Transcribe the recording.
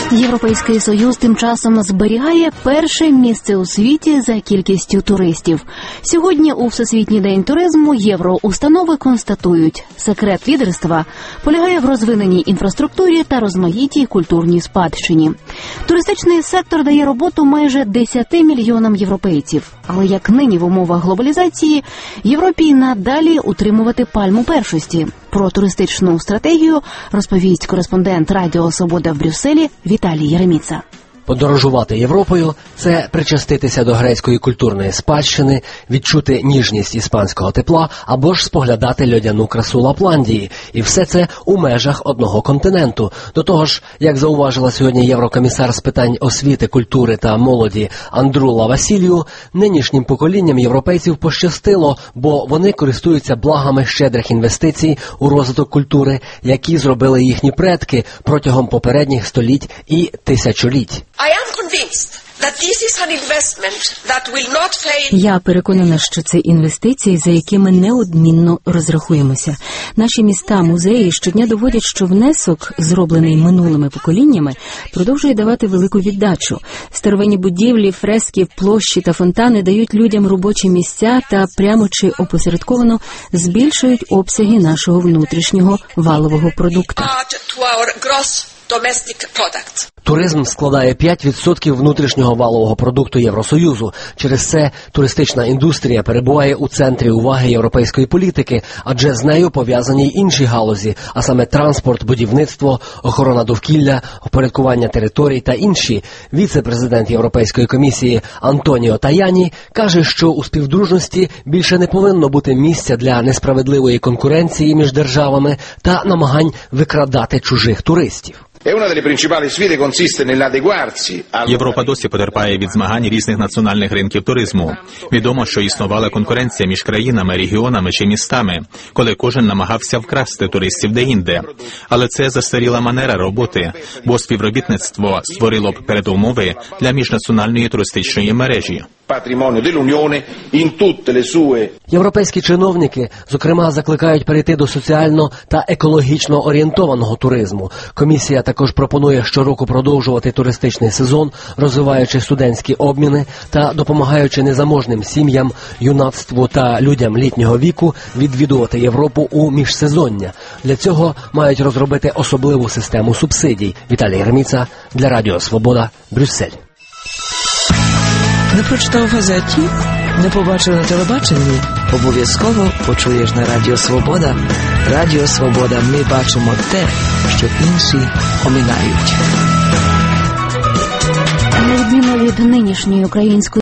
Європейський Союз тим часом зберігає перше місце у світі за кількістю туристів. Сьогодні у Всесвітній день туризму євроустанови констатують, секрет лідерства полягає в розвиненій інфраструктурі та розмаїтій культурній спадщині. Туристичний сектор дає роботу майже 10 мільйонам європейців. Але як нині в умовах глобалізації, Європі надалі утримувати пальму першості. Про туристичну стратегію розповість кореспондент Радіо Свобода в Брюсселі Віталій Єреміца. Подорожувати Європою – це причаститися до грецької культурної спадщини, відчути ніжність іспанського тепла або ж споглядати льодяну красу Лапландії. І все це у межах одного континенту. До того ж, як зауважила сьогодні єврокомісар з питань освіти, культури та молоді Андрула Васілію, нинішнім поколінням європейців пощастило, бо вони користуються благами щедрих інвестицій у розвиток культури, які зробили їхні предки протягом попередніх століть і тисячоліть. Я переконана, що це інвестиції, за якими неодмінно розрахуємося. Наші міста, музеї щодня доводять, що внесок, зроблений минулими поколіннями, продовжує давати велику віддачу. Старовинні будівлі, фрески, площі та фонтани дають людям робочі місця та прямо чи опосередковано збільшують обсяги нашого внутрішнього валового продукту. Туризм складає 5% внутрішнього валового продукту Євросоюзу. Через це туристична індустрія перебуває у центрі уваги європейської політики, адже з нею пов'язані й інші галузі, а саме транспорт, будівництво, охорона довкілля, упорядкування територій та інші. Віце-президент Європейської комісії Антоніо Таяні каже, що у співдружності більше не повинно бути місця для несправедливої конкуренції між державами та намагань викрадати чужих туристів. Європа досі потерпає від змагань різних національних ринків туризму. Відомо, що існувала конкуренція між країнами, регіонами чи містами, коли кожен намагався вкрасти туристів деінде. Але це застаріла манера роботи, бо співробітництво створило б передумови для міжнаціональної туристичної мережі. Європейські чиновники, зокрема, закликають перейти до соціально та екологічно орієнтованого туризму. Комісія також пропонує щороку продовжувати туристичний сезон, розвиваючи студентські обміни та допомагаючи незаможним сім'ям, юнацтву та людям літнього віку відвідувати Європу у міжсезоння. Для цього мають розробити особливу систему субсидій. Віталій Єреміца для Радіо Свобода, Брюссель. Не прочитав в газеті? Не побачив на телебаченні? Обов'язково почуєш на Радіо Свобода. Радіо Свобода. Ми бачимо те, що інші оминають. На відміну від нинішньої української